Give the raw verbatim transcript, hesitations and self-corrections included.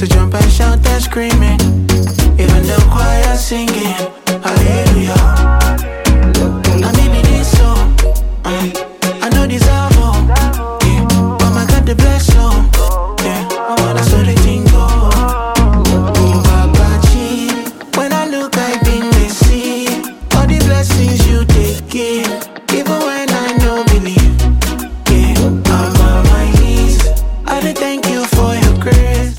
to jump and shout and screaming. Even the choir singing.